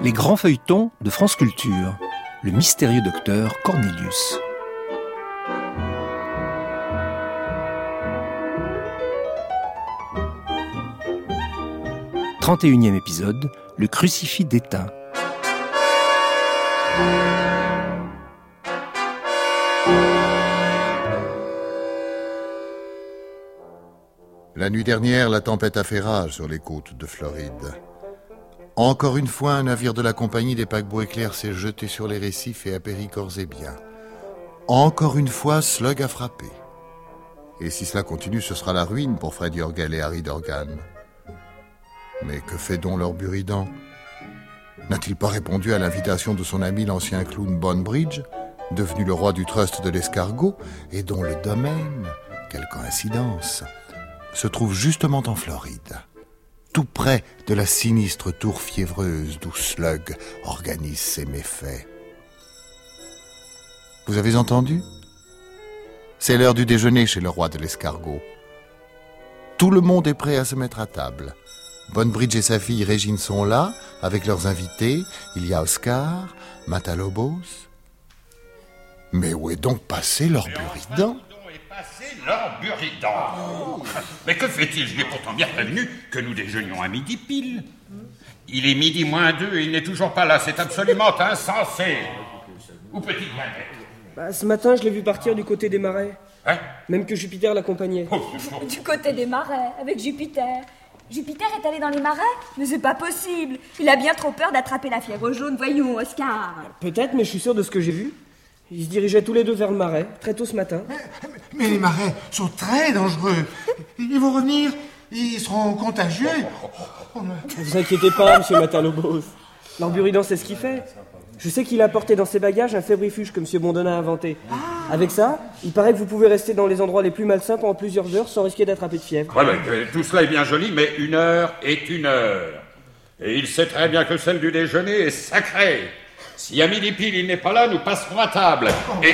Les grands feuilletons de France Culture. Le mystérieux docteur Cornelius. « 31e épisode, le crucifix d'Étain. » La nuit dernière, la tempête a fait rage sur les côtes de Floride. Encore une fois, un navire de la compagnie des paquebots éclairs s'est jeté sur les récifs et a péri corps et biens. Encore une fois, Slug a frappé. Et si cela continue, ce sera la ruine pour Fred Yorgel et Harry Dorgan. Mais que fait donc leur Buridan? N'a-t-il pas répondu à l'invitation de son ami l'ancien clown Bonbridge, devenu le roi du trust de l'escargot, et dont le domaine, quelle coïncidence, se trouve justement en Floride, tout près de la sinistre tour fiévreuse d'où Slug organise ses méfaits. Vous avez entendu? C'est l'heure du déjeuner chez le roi de l'escargot. Tout le monde est prêt à se mettre à table. Bonbridge et sa fille Régine sont là, avec leurs invités. Il y a Oscar, Matalobos. Mais où est donc passé leur Buridan? Leur Buridan. Mais que fait-il? Je l'ai pourtant bien prévenu que nous déjeunions à midi pile. Il est midi moins 2 et il n'est toujours pas là. C'est absolument insensé. Où peut-il bien être? Ce matin, je l'ai vu partir du côté des marais. Hein? Même que Jupiter l'accompagnait. Du côté des marais, avec Jupiter. Jupiter est allé dans les marais? Mais c'est pas possible. Il a bien trop peur d'attraper la fièvre jaune. Voyons, Oscar. Peut-être, mais je suis sûr de ce que j'ai vu. Ils se dirigeaient tous les deux vers le marais, très tôt ce matin. Mais les marais sont très dangereux. Ils vont revenir, ils seront contagieux. Ne vous inquiétez pas, monsieur Matalobos. Leur Buridan, c'est ce qu'il fait. Je sais qu'il a apporté dans ses bagages un fébrifuge que monsieur Bondona a inventé. Avec ça, il paraît que vous pouvez rester dans les endroits les plus malsains pendant plusieurs heures sans risquer d'attraper de fièvre. Ouais, tout cela est bien joli, mais une heure est une heure. Et il sait très bien que celle du déjeuner est sacrée. Si à midi pile il n'est pas là, nous passerons à table. Et...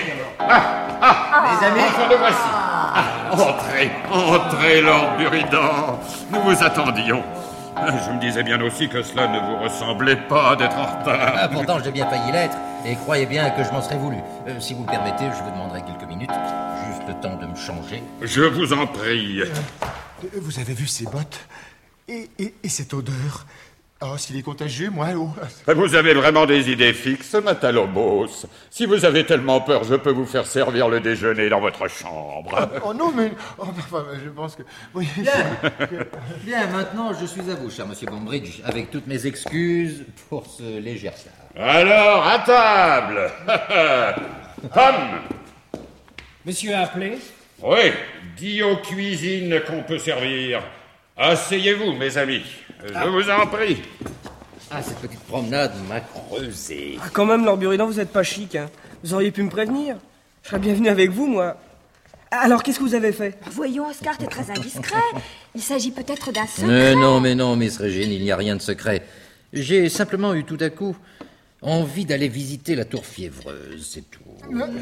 les amis, enfin le voici. Entrez, Lord Buridan. Nous vous attendions. Je me disais bien aussi que cela ne vous ressemblait pas d'être en retard. Pourtant, j'ai bien failli l'être, et croyez bien que je m'en serais voulu. Si vous le permettez, je vous demanderai quelques minutes, juste le temps de me changer. Je vous en prie. Vous avez vu ces bottes et cette odeur? Oh, s'il est contagieux, moi... Oh. Vous avez vraiment des idées fixes, Matalobos. Si vous avez tellement peur, je peux vous faire servir le déjeuner dans votre chambre. Oh non, mais... enfin, je pense que... Oui, Bien, maintenant, je suis à vous, cher monsieur Bonbridge, avec toutes mes excuses pour ce léger retard. Alors, à table. Tom. Monsieur a appelé? Oui, dis aux cuisines qu'on peut servir. Asseyez-vous, mes amis. Je vous en prie. Cette petite promenade m'a creusé. Quand même, Lord Buridan, vous êtes pas chic, hein. Vous auriez pu me prévenir. Je serais bien venu avec vous, moi. Alors, qu'est-ce que vous avez fait? Voyons, Oscar, t'es très indiscret. Il s'agit peut-être d'un secret. Mais non, Miss Régine, il n'y a rien de secret. J'ai simplement eu tout à coup envie d'aller visiter la tour fiévreuse, c'est tout.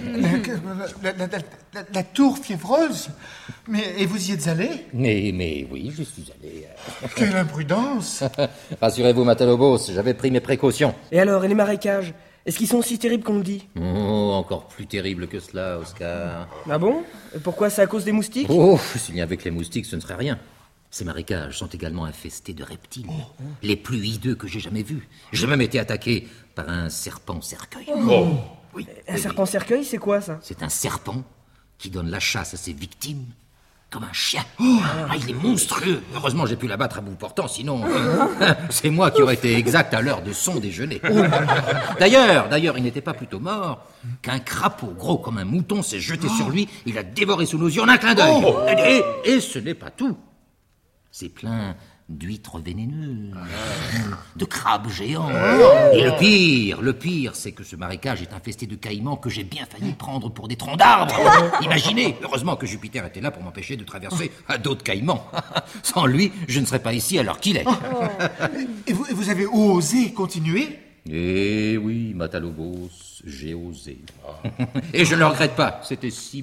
La tour fiévreuse? Et vous y êtes allé? Mais oui, je suis allé. Quelle imprudence! Rassurez-vous, Matalobos, j'avais pris mes précautions. Et alors, et les marécages? Est-ce qu'ils sont aussi terribles qu'on le dit? Oh, encore plus terrible que cela, Oscar. Ah bon? Et pourquoi? C'est à cause des moustiques? Oh, s'il y avait que les moustiques, ce ne serait rien. Ces marécages sont également infestés de reptiles, les plus hideux que j'ai jamais vus. J'ai même été attaqué par un serpent-cercueil. Oui. Un serpent-cercueil, c'est quoi, ça? C'est un serpent qui donne la chasse à ses victimes comme un chien. Il est monstrueux. Heureusement, j'ai pu l'abattre à bout portant, sinon... c'est moi qui aurais été exact à l'heure de son déjeuner. D'ailleurs, il n'était pas plutôt mort qu'un crapaud gros comme un mouton s'est jeté sur lui. Il a dévoré sous nos yeux en un clin d'œil. Et ce n'est pas tout. C'est plein d'huîtres vénéneuses, de crabes géants. Et le pire, c'est que ce marécage est infesté de caïmans que j'ai bien failli prendre pour des troncs d'arbres. Imaginez, heureusement que Jupiter était là pour m'empêcher de traverser à d'autres caïmans. Sans lui, je ne serais pas ici à l'heure qu'il est. Et vous avez osé continuer? Eh oui, Matalobos, j'ai osé. Et je ne le regrette pas, c'était si beau.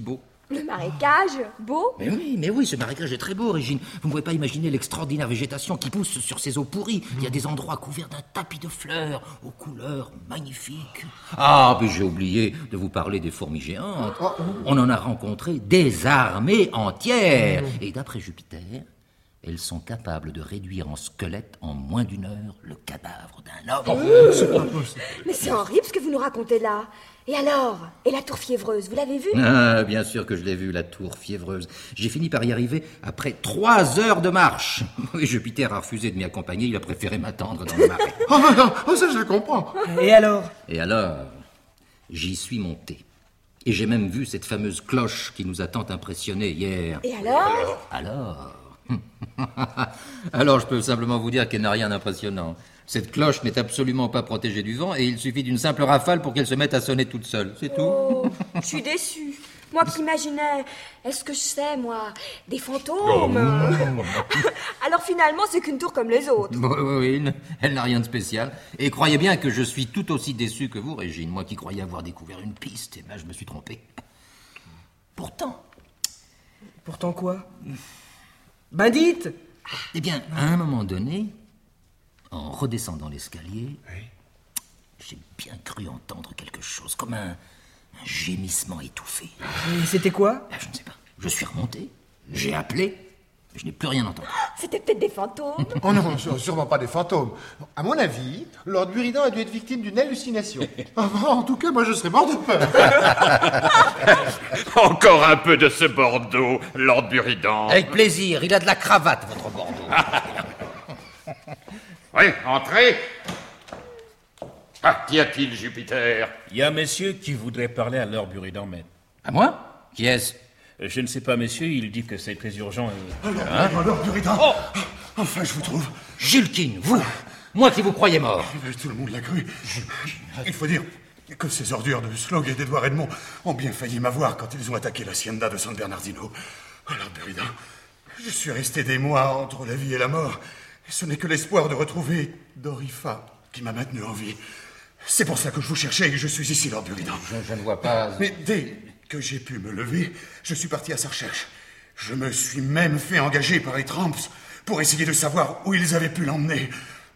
Le marécage, beau. Mais oui, ce marécage est très beau, Régine. Vous ne pouvez pas imaginer l'extraordinaire végétation qui pousse sur ces eaux pourries. Il y a des endroits couverts d'un tapis de fleurs, aux couleurs magnifiques. Ah, mais j'ai oublié de vous parler des fourmis géantes. On en a rencontré des armées entières. Et d'après Jupiter, elles sont capables de réduire en squelette en moins d'1 heure le cadavre d'un homme. Mais c'est horrible ce que vous nous racontez là. Et alors? Et la tour fiévreuse, vous l'avez vue? Ah, bien sûr que je l'ai vue, la tour fiévreuse. J'ai fini par y arriver après 3 heures de marche. Oui, Jupiter a refusé de m'y accompagner, il a préféré m'attendre dans le marais. Ça je le comprends. Et alors? Et alors, j'y suis monté. Et j'ai même vu cette fameuse cloche qui nous a tant impressionnés hier. Et alors? Alors, je peux simplement vous dire qu'elle n'a rien d'impressionnant. Cette cloche n'est absolument pas protégée du vent et il suffit d'une simple rafale pour qu'elle se mette à sonner toute seule. C'est tout. Oh, je suis déçue. Moi qui imaginais, est-ce que je sais, moi, des fantômes? Alors finalement, c'est qu'une tour comme les autres. Oui, elle n'a rien de spécial. Et croyez bien que je suis tout aussi déçu que vous, Régine. Moi qui croyais avoir découvert une piste, je me suis trompé. Pourtant quoi? Ben dites! Eh bien, à un moment donné, en redescendant l'escalier, j'ai bien cru entendre quelque chose, comme un gémissement étouffé. Et c'était quoi? Je ne sais pas. Je suis remonté, j'ai appelé, mais je n'ai plus rien entendu. C'était peut-être des fantômes. Oh non, sûrement pas des fantômes. À mon avis, Lord Buridan a dû être victime d'une hallucination. En tout cas, moi je serais mort de peur. Encore un peu de ce Bordeaux, Lord Buridan. Avec plaisir, il a de la cravate, votre Bordeaux. Oui, entrez. Qu'y a-t-il, Jupiter? Il y a un monsieur qui voudrait parler à Lord Buridan, maître. À moi? Qui est-ce? Je ne sais pas, monsieur, il dit que c'est très urgent. Lord Buridan. Enfin, je vous trouve. Julkin, vous! Moi qui vous croyais mort. Tout le monde l'a cru. Il faut dire que ces ordures de Slog et d'Edouard Edmond ont bien failli m'avoir quand ils ont attaqué l'hacienda de San Bernardino. Lord Buridan, je suis resté des mois entre la vie et la mort. Et ce n'est que l'espoir de retrouver Dorifa qui m'a maintenu en vie. C'est pour ça que je vous cherchais et que je suis ici, Lord Buridan. Je ne vois pas... Mais dès que j'ai pu me lever, je suis parti à sa recherche. Je me suis même fait engager par les Tramps pour essayer de savoir où ils avaient pu l'emmener.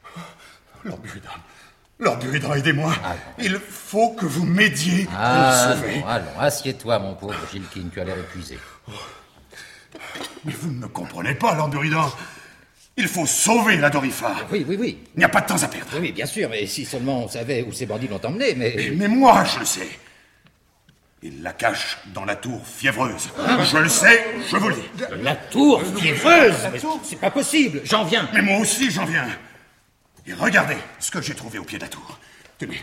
Lord Buridan, aidez-moi. Il faut que vous m'aidiez pour le sauver. Allons, assieds-toi, mon pauvre Julkin, tu as l'air épuisé. Mais vous ne me comprenez pas, Lord Buridan. Il faut sauver la Dorifa. Oui. Il n'y a pas de temps à perdre. Oui, bien sûr, mais si seulement on savait où ces bandits l'ont emmené, mais... Mais moi, je le sais. Il la cache dans la tour fiévreuse. Je le sais, je vous le dis. La tour fiévreuse? Mais c'est pas possible, j'en viens. Mais moi aussi, j'en viens. Et regardez ce que j'ai trouvé au pied de la tour. Tenez.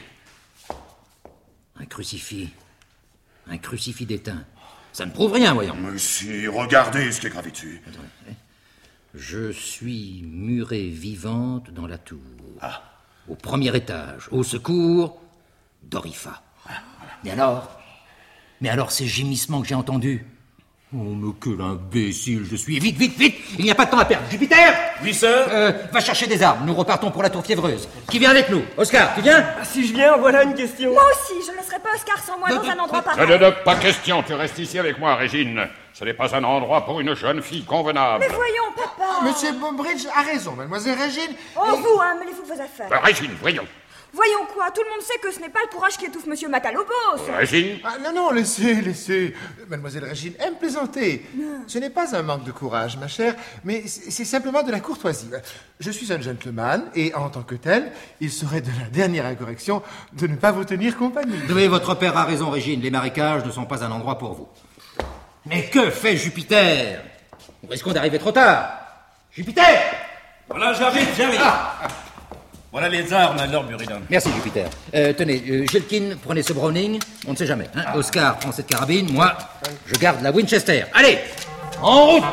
Un crucifix d'étain. Ça ne prouve rien, voyons. Mais si, regardez ce qui est gravé dessus. Je suis murée vivante dans la tour. Au premier étage, au secours, Dorifa. Mais alors ces gémissements que j'ai entendus. Oh, mais quel imbécile je suis. Vite, il n'y a pas de temps à perdre. Jupiter! Oui, sir. Va chercher des armes, nous repartons pour la tour fiévreuse. Qui vient avec nous? Oscar, tu viens? Si je viens, voilà une question. Moi aussi, je ne laisserai pas Oscar sans moi dans un endroit pareil. Pas question, tu restes ici avec moi, Régine. Ce n'est pas un endroit pour une jeune fille convenable. Mais voyons, papa. Monsieur Bombridge a raison, mademoiselle Régine. Oh, vous, mêlez-vous de vos affaires. Régine, voyons. Voyons quoi, tout le monde sait que ce n'est pas le courage qui étouffe Monsieur Matalobos. Régine? Non, laissez. Mademoiselle Régine aime plaisanter. Ce n'est pas un manque de courage, ma chère, mais c'est simplement de la courtoisie. Je suis un gentleman, et en tant que tel, il serait de la dernière incorrection de ne pas vous tenir compagnie. Oui, votre père a raison, Régine. Les marécages ne sont pas un endroit pour vous. Mais que fait Jupiter? Nous risquons d'arriver trop tard. Jupiter! Voilà, j'arrive. Voilà les armes à Lord Buridan. Merci, Jupiter. Tenez, Jelkin, prenez ce Browning, on ne sait jamais. Hein. Oscar, prends cette carabine, moi, je garde la Winchester. Allez, en route!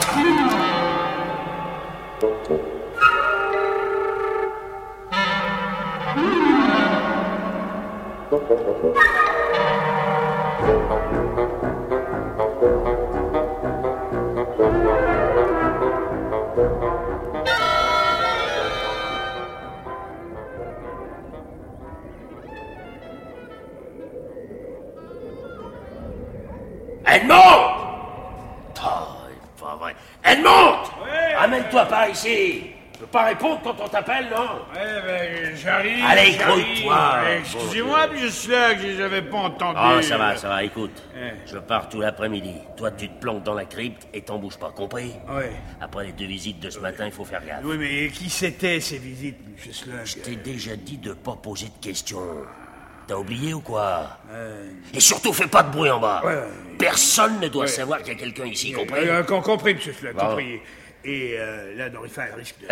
Edmond! pas vrai. Edmond! Ouais. Ramène-toi par ici. Tu peux pas répondre quand on t'appelle, non? Ouais, ben, j'arrive. Allez, j'arrive. grouille-toi. Excusez-moi, monsieur Slug, j'avais pas entendu. Oh, ça va, écoute. Je pars tout l'après-midi. Toi, tu te planques dans la crypte et t'en bouges pas, compris? Ouais. Après les 2 visites de ce matin, il faut faire gaffe. Oui, mais qui c'était, ces visites, monsieur Slug? Je t'ai déjà dit de pas poser de questions. T'as oublié ou quoi? Et surtout, fais pas de bruit en bas. Ouais. Personne ne doit savoir qu'il y a quelqu'un ici, compris? Compris, monsieur Slug, Bon. compris. Et là, Dorifa, elle risque de...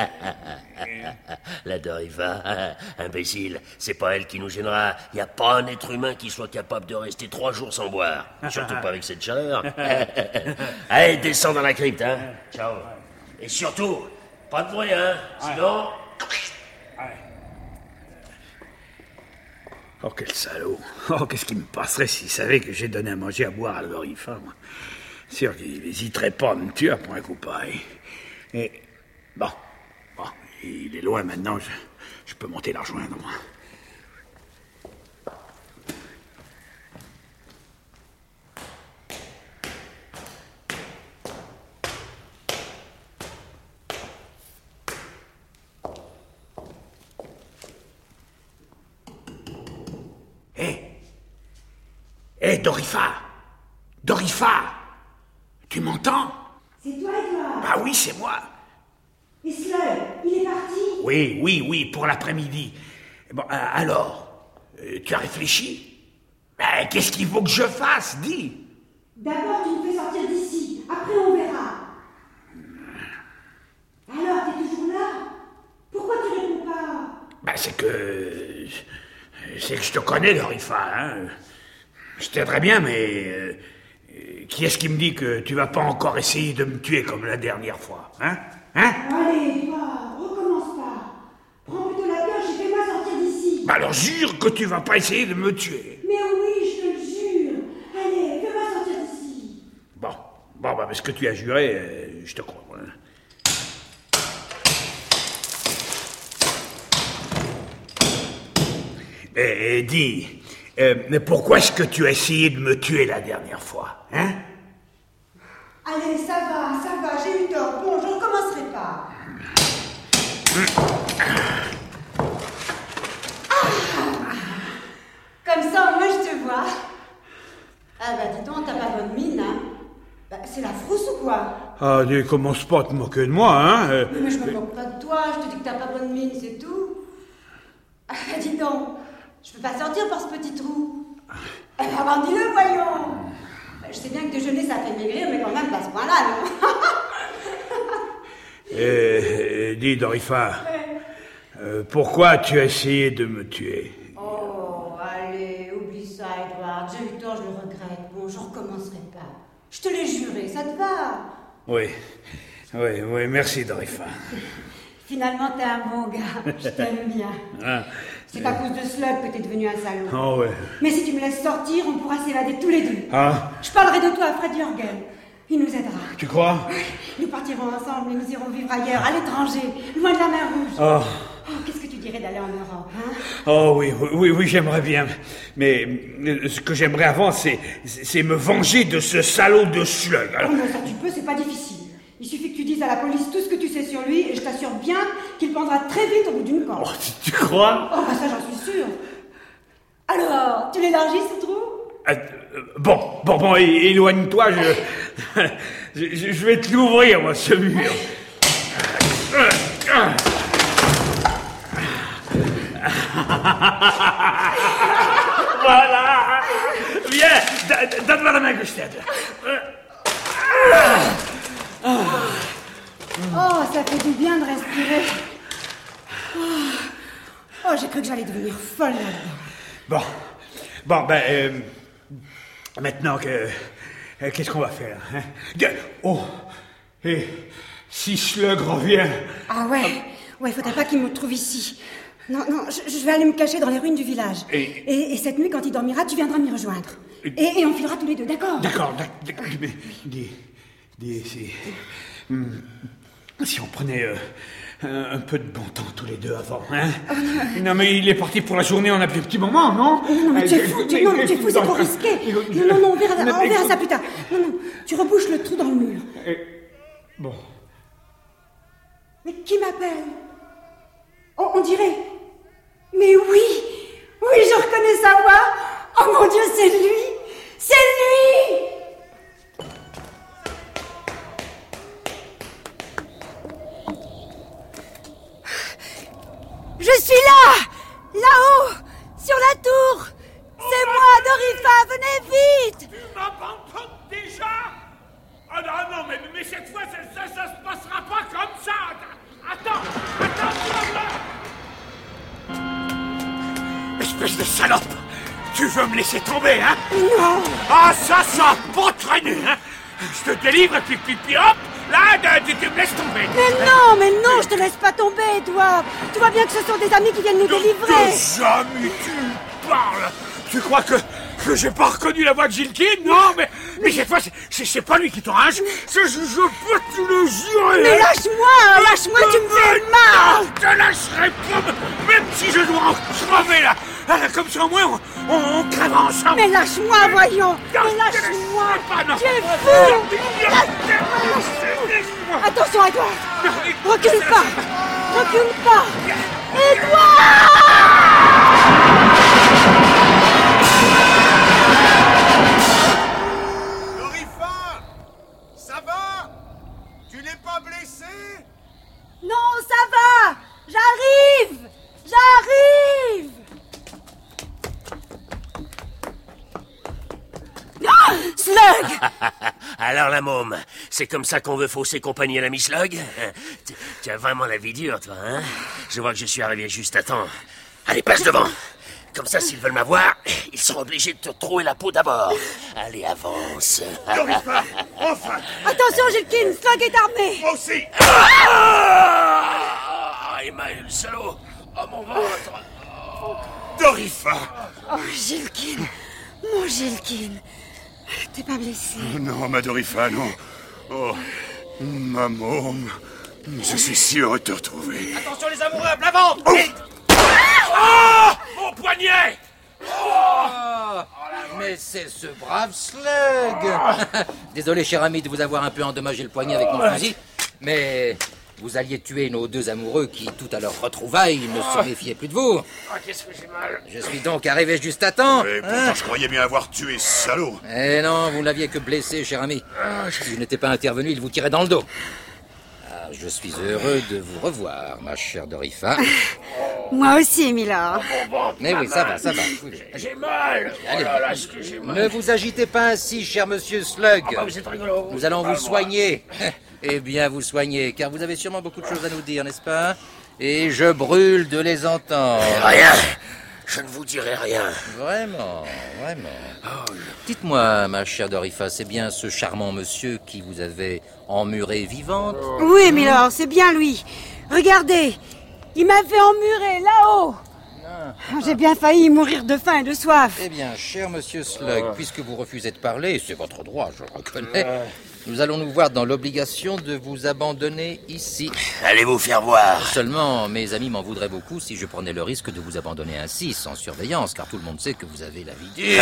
La Dorifa, imbécile, c'est pas elle qui nous gênera. Y a pas un être humain qui soit capable de rester 3 jours sans boire. Surtout pas avec cette chaleur. Allez, descends dans la crypte, hein. Ciao. Et surtout, pas de bruit, hein. Sinon... Oh, quel salaud. Oh, qu'est-ce qui me passerait s'il savait que j'ai donné à manger à boire à Dorifa, moi. Sûr qu'il n'hésiterait pas à me tuer pour un coup pareil. Et... Bon, il est loin maintenant, je peux monter la rejoindre, moi. Hé, Dorifa! Tu m'entends? C'est toi, Edouard? Ah oui, c'est moi. Et Slug, il est parti? Oui, pour l'après-midi. Bon, alors, tu as réfléchi? Ben, qu'est-ce qu'il faut que je fasse? Dis! D'abord, tu nous fais sortir d'ici. Après, on verra. Alors, t'es toujours là? Pourquoi tu réponds pas? Ben, c'est que je te connais, Dorifa, hein. Je t'aiderais bien, mais... qui est-ce qui me dit que tu vas pas encore essayer de me tuer comme la dernière fois, hein? Allez, Edouard, recommence pas. Prends plutôt la pioche et fais-moi sortir d'ici. Ben alors jure que tu vas pas essayer de me tuer. Mais oui, je te le jure. Allez, fais-moi sortir d'ici. Bon, parce que tu as juré, je te crois, hein. Dis, mais pourquoi est-ce que tu as essayé de me tuer la dernière fois, hein? Allez, ça va, j'ai eu tort. Bon, je recommencerai pas. Comme ça, moi, je te vois. Ah bah, dis donc, t'as pas bonne mine, hein? Bah, c'est la frousse ou quoi? Ah, commence pas à te moquer de moi, hein? Mais je me moque pas de toi, je te dis que t'as pas bonne mine, c'est tout. Ah, dis donc, je peux pas sortir par ce petit trou. Alors, dis-le, voyons. Je sais bien que déjeuner, ça fait maigrir, mais quand même, pas à ce point-là, non? Dis, Dorifa, pourquoi tu as essayé de me tuer? Oh, allez, oublie ça, Edouard. J'ai eu tort, je le regrette. Bon, je recommencerai pas. Je te l'ai juré, ça te va? Oui, merci, Dorifa. Finalement, t'es un bon gars. Je t'aime bien. C'est à cause de Slug que t'es devenu un salaud. Oh, ouais. Mais si tu me laisses sortir, on pourra s'évader tous les deux. Ah. Je parlerai de toi à Fred Jürgen. Il nous aidera. Tu crois? Nous partirons ensemble et nous irons vivre ailleurs, à l'étranger, loin de la mer Rouge. Oh. Qu'est-ce que tu dirais d'aller en Europe, hein? Oh oui, j'aimerais bien. Mais ce que j'aimerais avant, c'est me venger de ce salaud de Slug. Oh, mais ça tu peux, c'est pas difficile. Il suffit que tu dises à la police tout ce que tu sais sur lui et je t'assure bien qu'il pendra très vite au bout d'une corde. Oh, tu crois? Oh, bah ça j'en suis sûre. Alors, tu l'élargis ce trou? Bon, éloigne-toi, je vais te l'ouvrir, moi, ce mur. Voilà. Viens, donne-moi la main que je t'aide. Oh, ça fait du bien de respirer. Oh, j'ai cru que j'allais devenir folle là-dedans. Bon, maintenant que... qu'est-ce qu'on va faire, hein? Et si Slug revient... Ah ouais, faudrait pas qu'il me trouve ici. Non, je vais aller me cacher dans les ruines du village. Et cette nuit, quand il dormira, tu viendras m'y rejoindre. Et on filera tous les deux, d'accord? D'accord, mais... Dis, si on prenait un peu de bon temps tous les deux avant, hein? Non, mais il est parti pour la journée, on a pris un petit moment, non? Non, mais tu es fou, c'est trop risqué. Non, on verra ça plus tard. Non, tu rebouches le trou dans le mur. Bon. Mais qui m'appelle? On dirait... Mais oui! Oui, je reconnais sa voix! Oh mon Dieu, c'est lui! C'est lui! Je suis là! Là-haut! Sur la tour! C'est moi, Dorifa! Venez vite! Tu m'abandonnes déjà? Oh non, mais cette fois, ça se passera pas comme ça! Attends, tu vas voir! Espèce de salope! Tu veux me laisser tomber, hein? Non! Ah, ça a pas traîné, hein? Je te délivre et puis hop! Là, tu me laisses tomber! Mais non, je te laisse pas tomber, Edouard! Tu vois bien que ce sont des amis qui viennent nous délivrer! Des amis, tu parles! Tu crois que j'ai pas reconnu la voix de Gilkin? Non, mais cette fois, c'est pas lui qui t'enrage. Je peux te le jurer. Mais lâche-moi, tu me fais mal. Non, je te lâcherai pas, même si je dois en crever là. Comme ça, au moins, on crèvera ensemble. Mais lâche-moi, voyons. Mais lâche-moi. Tu es fou. Attention, Edouard. Recule pas. Edouard! Ça va? Tu n'es pas blessé? Non, ça va. J'arrive. Ah, Slug! Alors la môme, c'est comme ça qu'on veut fausser compagnie à l'ami Slug? Tu as vraiment la vie dure, toi, hein? Je vois que je suis arrivé juste à temps. Allez, passe devant. Comme ça, s'ils veulent m'avoir, ils seront obligés de te trouer la peau d'abord. Allez, avance. Dorifa, enfin! Attention, Gilkin, Slug est armé. Moi aussi! Emmanuel, le salaud! Oh, mon ventre! Dorifa! Oh, Gilkin, mon Gilkin. T'es pas blessé? Oh non, ma Dorifa, non. Oh, ma môme. Je suis si heureux de te retrouver. Attention les amoureux, à l'avant! Oh! Mon poignet! Oh, mais c'est ce brave Slug. Désolé, cher ami, de vous avoir un peu endommagé le poignet avec mon fusil, mais vous alliez tuer nos deux amoureux qui, tout à leur retrouvaille, ne se méfiaient plus de vous. Qu'est-ce que j'ai mal? Je suis donc arrivé juste à temps. Et pourtant, je croyais bien avoir tué ce salaud. Eh non, vous n'aviez que blessé, cher ami. Si je n'étais pas intervenu, il vous tirait dans le dos. Ah, je suis heureux de vous revoir, ma chère Dorifa. Moi aussi, Milord. Mais oui, ça va. J'ai mal. Allez, Oh là là, est-ce que j'ai mal? ne vous agitez pas ainsi, cher monsieur Slug. Vous êtes rigolo. Nous allons vous soigner. Eh bien, vous soigner, car vous avez sûrement beaucoup de choses à nous dire, n'est-ce pas? Et je brûle de les entendre. Rien. Je ne vous dirai rien. Vraiment. Dites-moi, ma chère Dorifa, c'est bien ce charmant monsieur qui vous avait emmurée vivante? Oui, Milord, c'est bien lui. Regardez, il m'avait emmuré là-haut. J'ai bien failli mourir de faim et de soif. Eh bien, cher monsieur Slug, puisque vous refusez de parler, c'est votre droit, je le reconnais, nous allons nous voir dans l'obligation de vous abandonner ici. Allez vous faire voir. Seulement, mes amis m'en voudraient beaucoup si je prenais le risque de vous abandonner ainsi, sans surveillance, car tout le monde sait que vous avez la vie dure.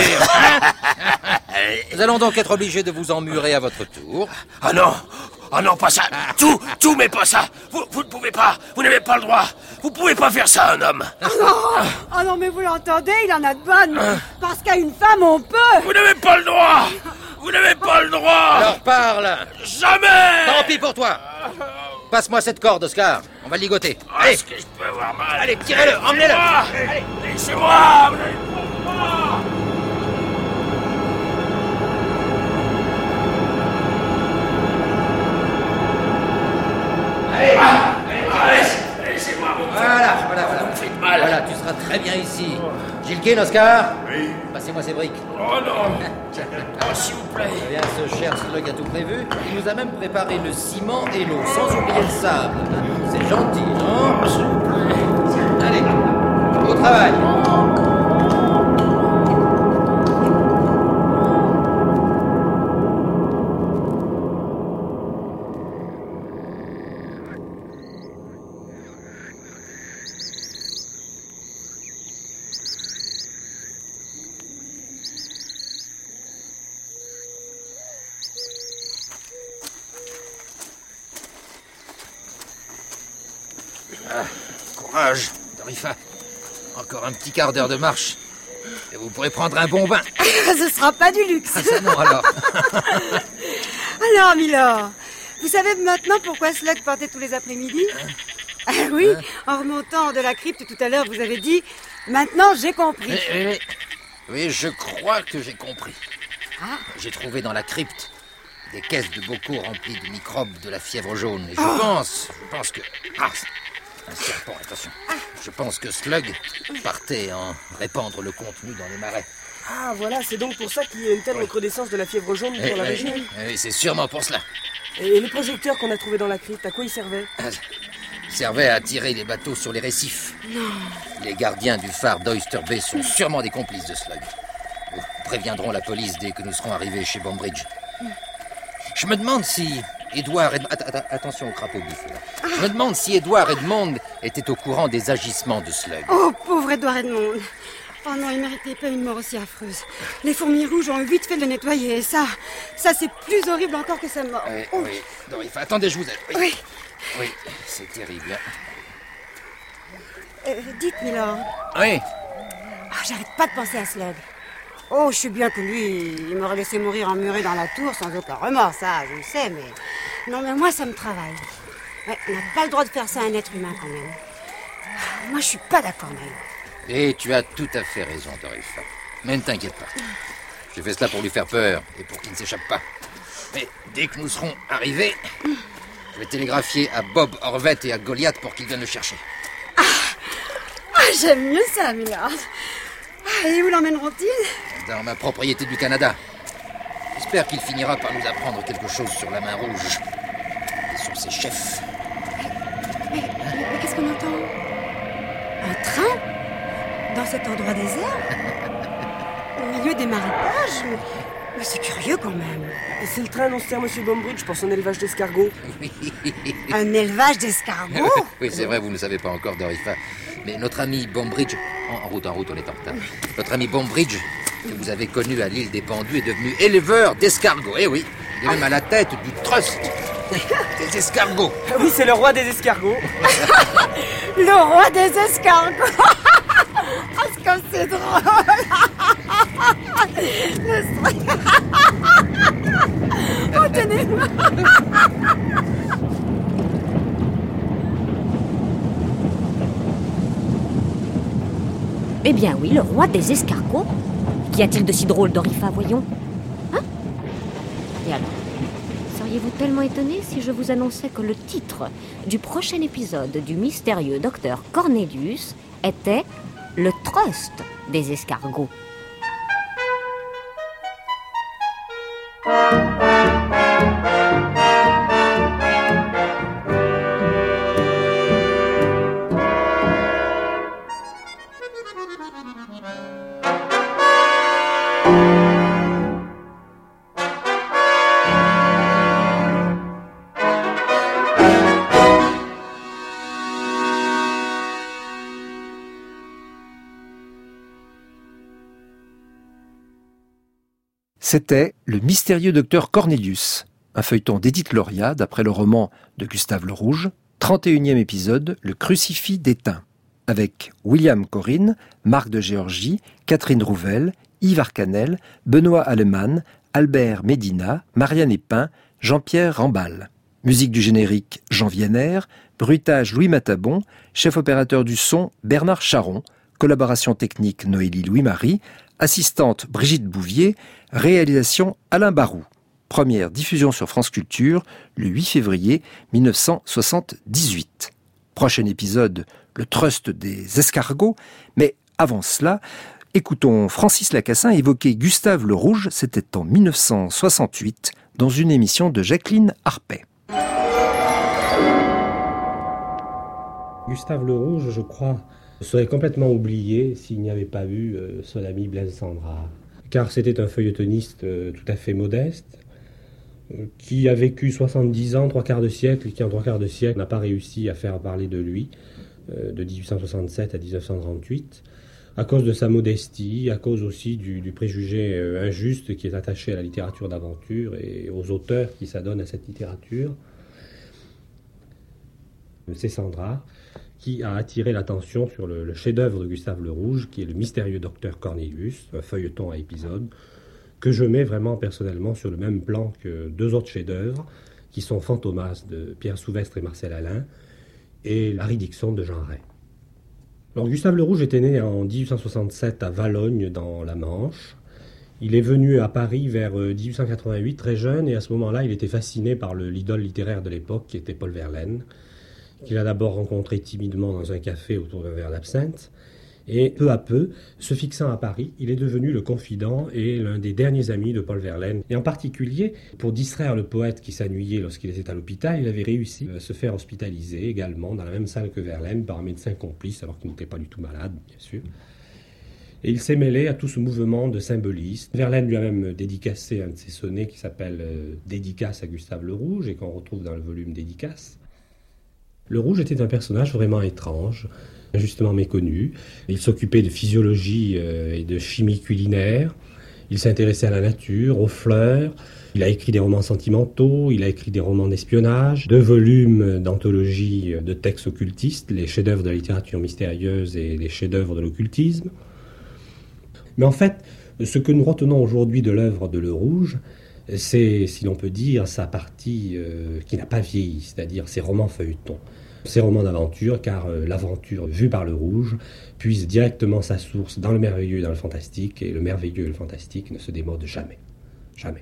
Nous allons donc être obligés de vous emmurer à votre tour. Ah non, pas ça. Tout, mais pas ça. Vous ne pouvez pas. Vous n'avez pas le droit. Vous pouvez pas faire ça, un homme. Oh non, mais vous l'entendez, il en a de bonnes. Parce qu'à une femme, on peut. Vous n'avez pas le droit. Vous n'avez pas le droit. Alors parle. Jamais. Tant pis pour toi. Passe-moi cette corde, Oscar. On va le ligoter. Allez. Est-ce que je peux avoir mal? Allez, tirez-le, emmenez-le. Allez, laissez-moi. Vous n'avez pas le droit. Laissez-moi, vous me faites mal. Voilà, tu seras très bien ici. Gilkin, Oscar. Oui. Passez-moi ces briques. Oh non. Oh, s'il vous plaît. Eh bien, ce cher Slug a tout prévu. Il nous a même préparé le ciment et l'eau, sans oublier le sable. C'est gentil, non? Oh, s'il vous plaît. Allez, au travail. Courage, Dorifa. Encore un petit quart d'heure de marche. Et vous pourrez prendre un bon bain. Ce sera pas du luxe. Ah, ça non, alors. Alors, Milord, vous savez maintenant pourquoi Slug partait tous les après-midi? Oui, en remontant de la crypte tout à l'heure, vous avez dit « Maintenant, j'ai compris ». Oui, je crois que j'ai compris. Ah. J'ai trouvé dans la crypte des caisses de bocaux remplies de microbes de la fièvre jaune. Et je pense que... Ah, un serpent, attention. Je pense que Slug partait en répandre le contenu dans les marais. Ah, voilà, c'est donc pour ça qu'il y a une telle recrudescence de la fièvre jaune dans la région. Oui, c'est sûrement pour cela. Et les projecteurs qu'on a trouvés dans la crypte, à quoi ils servaient? Servait à tirer les bateaux sur les récifs. Non. Les gardiens du phare d'Oyster Bay sont sûrement des complices de Slug. Nous préviendrons la police dès que nous serons arrivés chez Bombridge. Je me demande si Edward... Attention au crapaud du feu. Je me demande si Edward Edmond était au courant des agissements de Slug. Oh, pauvre Edward Edmond. Oh non, il méritait pas une mort aussi affreuse. Les fourmis rouges ont eu vite fait de le nettoyer. Et ça c'est plus horrible encore que sa mort. Oui. Dorifa, attendez, je vous aide. Oui, c'est terrible. Dites, Milord. Oui. J'arrête pas de penser à Slug. Oh, je sais bien que lui, il m'aurait laissé mourir emmuré dans la tour sans aucun remords, ça, je le sais, mais... Non, mais moi, ça me travaille. Ouais, on n'a pas le droit de faire ça à un être humain, quand même. Moi, je suis pas d'accord, même. Et tu as tout à fait raison, Dorifa. Mais ne t'inquiète pas. J'ai fait cela pour lui faire peur et pour qu'il ne s'échappe pas. Mais dès que nous serons arrivés, je vais télégraphier à Bob Orvette et à Goliath pour qu'ils viennent le chercher. J'aime mieux ça, Milord. Et où l'emmèneront-ils? Dans ma propriété du Canada. J'espère qu'il finira par nous apprendre quelque chose sur la main rouge et sur ses chefs. Mais qu'est-ce qu'on entend? Un train? Dans cet endroit désert? Au milieu des marécages? Mais c'est curieux quand même. C'est le train dont se sert M. Bombridge pour son élevage d'escargots. Un élevage d'escargots? Oui, c'est vrai, vous ne le savez pas encore, Dorifa. Mais notre ami Bombridge... En route, on est en retard. Notre ami Bombridge, que vous avez connu à l'île des Pendus, est devenu éleveur d'escargots. Eh oui, il est même à la tête du trust des escargots. Oui, c'est le roi des escargots. Le roi des escargots. Est-ce que c'est drôle? Oh, tenez-moi. Eh bien oui, le roi des escargots. Qu'y a-t-il de si drôle, Dorifa, voyons? Hein? Et alors, seriez-vous tellement étonné si je vous annonçais que le titre du prochain épisode du mystérieux docteur Cornelius était « Le Trust des escargots ». C'était Le mystérieux docteur Cornelius, un feuilleton d'Édith Lauria d'après le roman de Gustave Le Rouge, 31e épisode, Le crucifix d'étain, avec William Corrine, Marc de Géorgie, Catherine Rouvel, Yves Arcanel, Benoît Allemann, Albert Médina, Marianne Epin, Jean-Pierre Rambal. Musique du générique Jean Vienner, bruitage Louis Matabon, chef opérateur du son Bernard Charon, collaboration technique Noélie Louis-Marie, assistante Brigitte Bouvier, réalisation Alain Barou. Première diffusion sur France Culture le 8 février 1978. Prochain épisode, le trust des escargots, mais avant cela, écoutons Francis Lacassin évoquer Gustave Le Rouge, c'était en 1968, dans une émission de Jacqueline Harpet. Gustave Le Rouge, je crois, serait complètement oublié s'il n'y avait pas eu son ami Blaise Cendrars. Car c'était un feuilletoniste tout à fait modeste, qui a vécu 70 ans, 3/4 de siècle, et qui en 3/4 de siècle n'a pas réussi à faire parler de lui, de 1867 à 1938, à cause de sa modestie, à cause aussi du préjugé injuste qui est attaché à la littérature d'aventure et aux auteurs qui s'adonnent à cette littérature. C'est Cendrars qui a attiré l'attention sur le chef-d'œuvre de Gustave Le Rouge, qui est le mystérieux docteur Cornelius, un feuilleton à épisodes, que je mets vraiment personnellement sur le même plan que deux autres chefs-d'œuvre, qui sont Fantomas de Pierre Souvestre et Marcel Alain, et Harry Dickson de Jean Ray. Alors, Gustave Le Rouge était né en 1867 à Valognes, dans la Manche. Il est venu à Paris vers 1888, très jeune, et à ce moment-là, il était fasciné par l'idole littéraire de l'époque, qui était Paul Verlaine, qu'il a d'abord rencontré timidement dans un café autour d'un verre d'absinthe. Et peu à peu, se fixant à Paris, il est devenu le confident et l'un des derniers amis de Paul Verlaine. Et en particulier, pour distraire le poète qui s'ennuyait lorsqu'il était à l'hôpital, il avait réussi à se faire hospitaliser également dans la même salle que Verlaine par un médecin complice, alors qu'il n'était pas du tout malade, bien sûr. Et il s'est mêlé à tout ce mouvement de symbolistes. Verlaine lui a même dédicacé un de ses sonnets qui s'appelle « Dédicace à Gustave Le Rouge » et qu'on retrouve dans le volume « Dédicace ». Le Rouge était un personnage vraiment étrange, injustement méconnu. Il s'occupait de physiologie et de chimie culinaire. Il s'intéressait à la nature, aux fleurs. Il a écrit des romans sentimentaux, il a écrit des romans d'espionnage, 2 volumes d'anthologie de textes occultistes, les chefs-d'œuvre de la littérature mystérieuse et les chefs-d'œuvre de l'occultisme. Mais en fait, ce que nous retenons aujourd'hui de l'œuvre de Le Rouge, c'est, si l'on peut dire, sa partie qui n'a pas vieilli, c'est-à-dire ses romans feuilletons. Ces romans d'aventure, car l'aventure vue par Le Rouge puise directement sa source dans le merveilleux et dans le fantastique, et le merveilleux et le fantastique ne se démodent jamais. Jamais.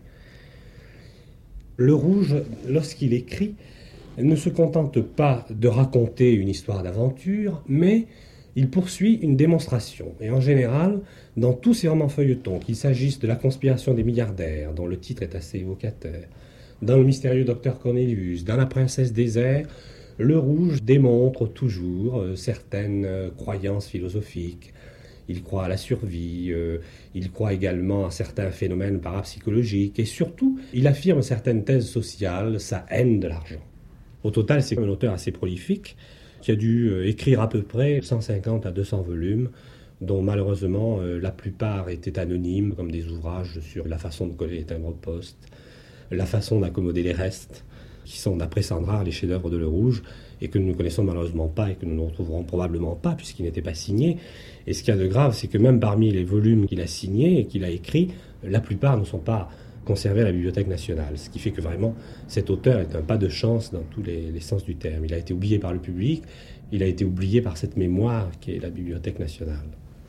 Le Rouge, lorsqu'il écrit, ne se contente pas de raconter une histoire d'aventure, mais il poursuit une démonstration. Et en général, dans tous ces romans feuilletons, qu'il s'agisse de La conspiration des milliardaires, dont le titre est assez évocateur, dans Le mystérieux docteur Cornelius, dans La princesse des airs, Le Rouge démontre toujours certaines croyances philosophiques. Il croit à la survie, il croit également à certains phénomènes parapsychologiques, et surtout, il affirme certaines thèses sociales, sa haine de l'argent. Au total, c'est un auteur assez prolifique, qui a dû écrire à peu près 150 à 200 volumes, dont malheureusement la plupart étaient anonymes, comme des ouvrages sur la façon de coller les timbres-poste, la façon d'accommoder les restes, qui sont d'après Sandrard les chefs-d'œuvre de Le Rouge, et que nous ne connaissons malheureusement pas et que nous ne retrouverons probablement pas, puisqu'ils n'étaient pas signés. Et ce qu'il y a de grave, c'est que même parmi les volumes qu'il a signés et qu'il a écrits, la plupart ne sont pas conservés à la Bibliothèque nationale. Ce qui fait que vraiment, cet auteur est un pas de chance dans tous les sens du terme. Il a été oublié par le public, il a été oublié par cette mémoire qui est la Bibliothèque nationale.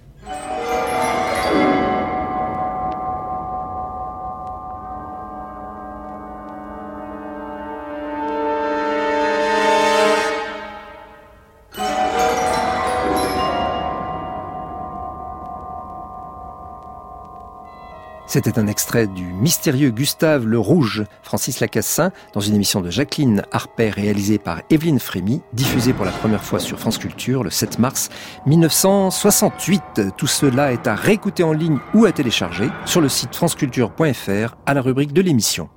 C'était un extrait du mystérieux Gustave Le Rouge, Francis Lacassin, dans une émission de Jacqueline Harper réalisée par Evelyne Frémy, diffusée pour la première fois sur France Culture le 7 mars 1968. Tout cela est à réécouter en ligne ou à télécharger sur le site franceculture.fr à la rubrique de l'émission.